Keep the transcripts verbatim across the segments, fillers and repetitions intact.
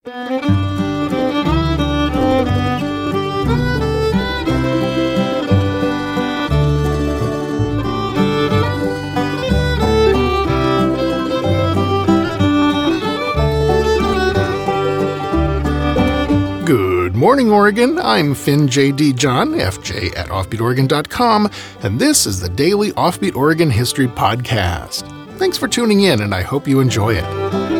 Good morning, Oregon. I'm Finn J D. John, F J at offbeat oregon dot com, and this is the Daily Offbeat Oregon History Podcast. Thanks for tuning in, and I hope you enjoy it.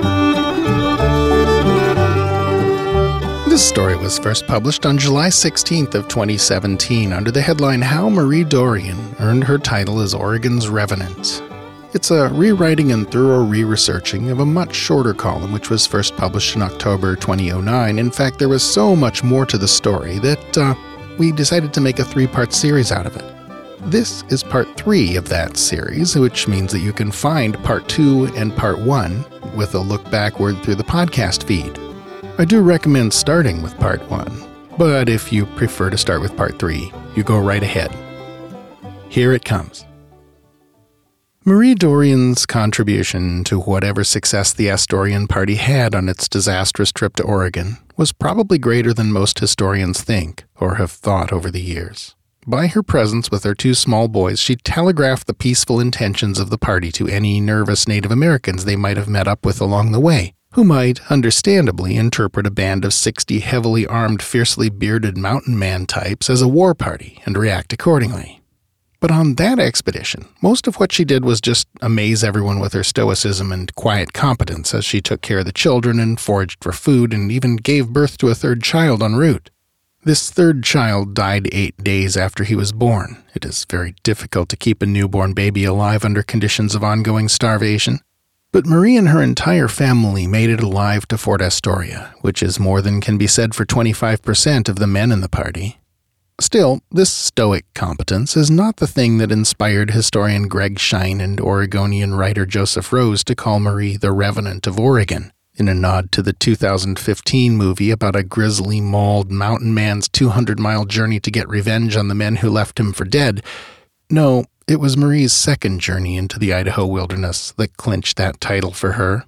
This story was first published on July sixteenth of twenty seventeen under the headline How Marie Dorion Earned Her Title as Oregon's Revenant. It's a rewriting and thorough re-researching of a much shorter column which was first published in October twenty oh nine. In fact, there was so much more to the story that uh, we decided to make a three-part series out of it. This is part three of that series, which means that you can find part two and part one with a look backward through the podcast feed. I do recommend starting with part one, but if you prefer to start with part three, you go right ahead. Here it comes. Marie Dorion's contribution to whatever success the Astorian party had on its disastrous trip to Oregon was probably greater than most historians think or have thought over the years. By her presence with her two small boys, she telegraphed the peaceful intentions of the party to any nervous Native Americans they might have met up with along the way, who might, understandably, interpret a band of sixty heavily armed, fiercely bearded mountain man types as a war party and react accordingly. But on that expedition, most of what she did was just amaze everyone with her stoicism and quiet competence as she took care of the children and foraged for food and even gave birth to a third child en route. This third child died eight days after he was born. It is very difficult to keep a newborn baby alive under conditions of ongoing starvation. But Marie and her entire family made it alive to Fort Astoria, which is more than can be said for twenty-five percent of the men in the party. Still, this stoic competence is not the thing that inspired historian Greg Shine and Oregonian writer Joseph Rose to call Marie the Revenant of Oregon, in a nod to the two thousand fifteen movie about a grizzly, mauled mountain man's two hundred mile journey to get revenge on the men who left him for dead. No, it was Marie's second journey into the Idaho wilderness that clinched that title for her.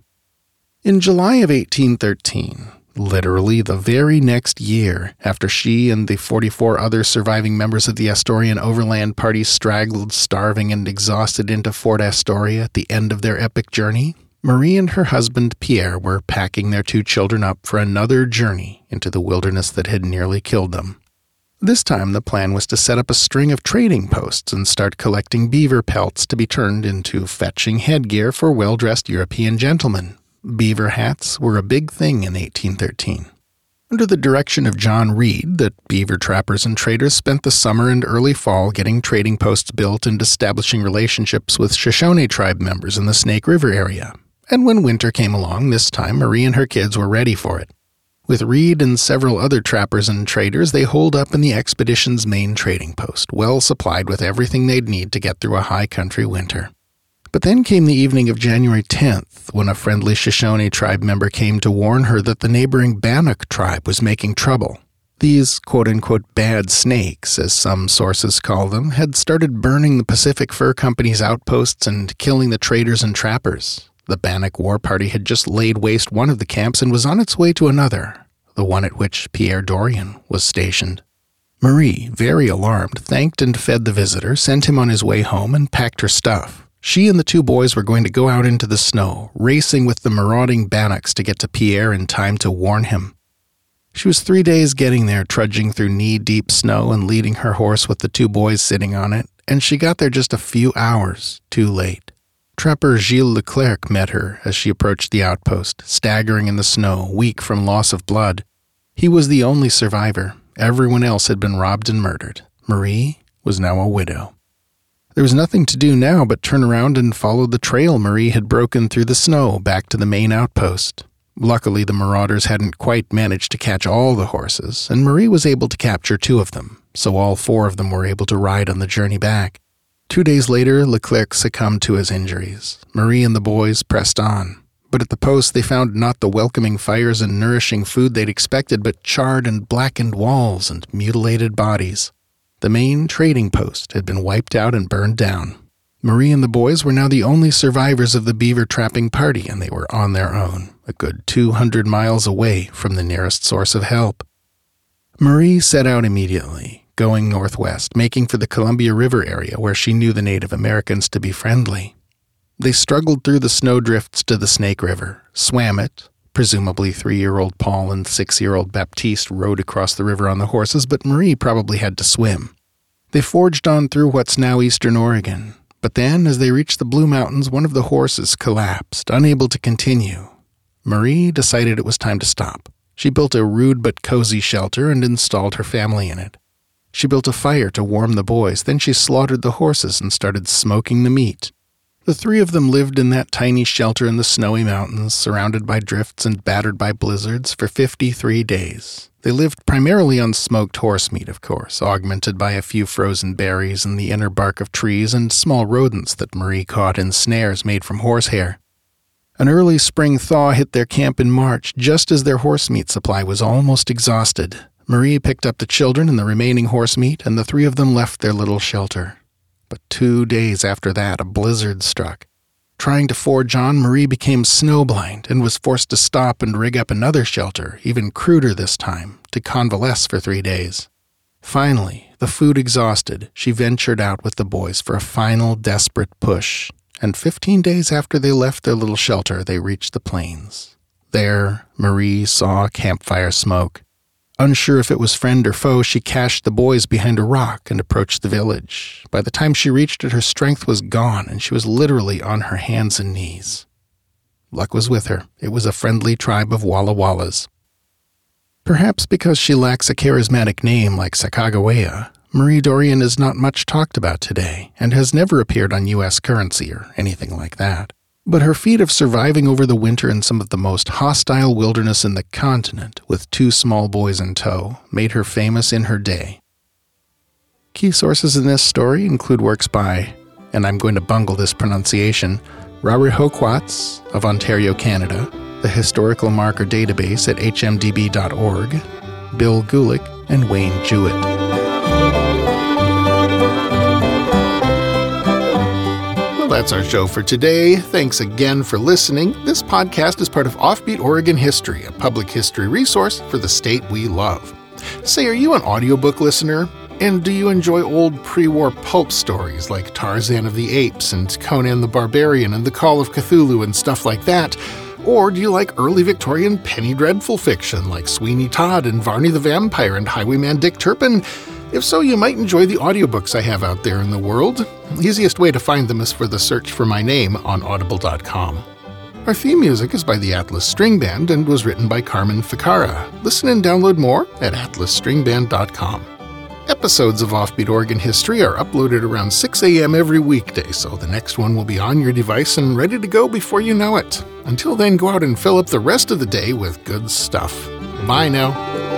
In July of eighteen thirteen, literally the very next year after she and the forty-four other surviving members of the Astorian Overland Party straggled starving and exhausted into Fort Astoria at the end of their epic journey, Marie and her husband Pierre were packing their two children up for another journey into the wilderness that had nearly killed them. This time the plan was to set up a string of trading posts and start collecting beaver pelts to be turned into fetching headgear for well-dressed European gentlemen. Beaver hats were a big thing in eighteen thirteen. Under the direction of John Reed, the beaver trappers and traders spent the summer and early fall getting trading posts built and establishing relationships with Shoshone tribe members in the Snake River area. And when winter came along, this time Marie and her kids were ready for it. With Reed and several other trappers and traders, they holed up in the expedition's main trading post, well supplied with everything they'd need to get through a high-country winter. But then came the evening of January tenth, when a friendly Shoshone tribe member came to warn her that the neighboring Bannock tribe was making trouble. These quote-unquote bad snakes, as some sources call them, had started burning the Pacific Fur Company's outposts and killing the traders and trappers. The Bannock war party had just laid waste one of the camps and was on its way to another, the one at which Pierre Dorion was stationed. Marie, very alarmed, thanked and fed the visitor, sent him on his way home, and packed her stuff. She and the two boys were going to go out into the snow, racing with the marauding Bannocks to get to Pierre in time to warn him. She was three days getting there, trudging through knee-deep snow and leading her horse with the two boys sitting on it, and she got there just a few hours too late. Trapper Gilles Leclerc met her as she approached the outpost, staggering in the snow, weak from loss of blood. He was the only survivor. Everyone else had been robbed and murdered. Marie was now a widow. There was nothing to do now but turn around and follow the trail Marie had broken through the snow back to the main outpost. Luckily, the marauders hadn't quite managed to catch all the horses, and Marie was able to capture two of them, so all four of them were able to ride on the journey back. Two days later, Leclerc succumbed to his injuries. Marie and the boys pressed on. But at the post, they found not the welcoming fires and nourishing food they'd expected, but charred and blackened walls and mutilated bodies. The main trading post had been wiped out and burned down. Marie and the boys were now the only survivors of the beaver trapping party, and they were on their own, a good two hundred miles away from the nearest source of help. Marie set out immediately, going northwest, making for the Columbia River area where she knew the Native Americans to be friendly. They struggled through the snowdrifts to the Snake River, swam it. Presumably three-year-old Paul and six-year-old Baptiste rode across the river on the horses, but Marie probably had to swim. They forged on through what's now eastern Oregon. But then, as they reached the Blue Mountains, one of the horses collapsed, unable to continue. Marie decided it was time to stop. She built a rude but cozy shelter and installed her family in it. She built a fire to warm the boys, then she slaughtered the horses and started smoking the meat. The three of them lived in that tiny shelter in the snowy mountains, surrounded by drifts and battered by blizzards, for fifty-three days. They lived primarily on smoked horse meat, of course, augmented by a few frozen berries and the inner bark of trees and small rodents that Marie caught in snares made from horsehair. An early spring thaw hit their camp in March, just as their horse meat supply was almost exhausted. Marie picked up the children and the remaining horse meat, and the three of them left their little shelter. But two days after that, a blizzard struck. Trying to forge on, Marie became snowblind and was forced to stop and rig up another shelter, even cruder this time, to convalesce for three days. Finally, the food exhausted, she ventured out with the boys for a final desperate push, and fifteen days after they left their little shelter, they reached the plains. There, Marie saw campfire smoke. Unsure if it was friend or foe, she cached the boys behind a rock and approached the village. By the time she reached it, her strength was gone, and she was literally on her hands and knees. Luck was with her. It was a friendly tribe of Walla Wallas. Perhaps because she lacks a charismatic name like Sacagawea, Marie Dorion is not much talked about today, and has never appeared on U S currency or anything like that. But her feat of surviving over the winter in some of the most hostile wilderness in the continent, with two small boys in tow, made her famous in her day. Key sources in this story include works by, and I'm going to bungle this pronunciation, Rarihokwats of Ontario, Canada, the Historical Marker Database at h m d b dot org, Bill Gulick, and Wayne Jewett. That's our show for today. Thanks again for listening. This podcast is part of Offbeat Oregon History, a public history resource for the state we love. Say, are you an audiobook listener? And do you enjoy old pre-war pulp stories like Tarzan of the Apes and Conan the Barbarian and The Call of Cthulhu and stuff like that? Or do you like early Victorian penny dreadful fiction like Sweeney Todd and Varney the Vampire and Highwayman Dick Turpin? If so, you might enjoy the audiobooks I have out there in the world. The easiest way to find them is for the search for my name on audible dot com. Our theme music is by the Atlas String Band and was written by Carmen Ficara. Listen and download more at atlas string band dot com. Episodes of Offbeat Oregon History are uploaded around six a.m. every weekday, so the next one will be on your device and ready to go before you know it. Until then, go out and fill up the rest of the day with good stuff. Bye now.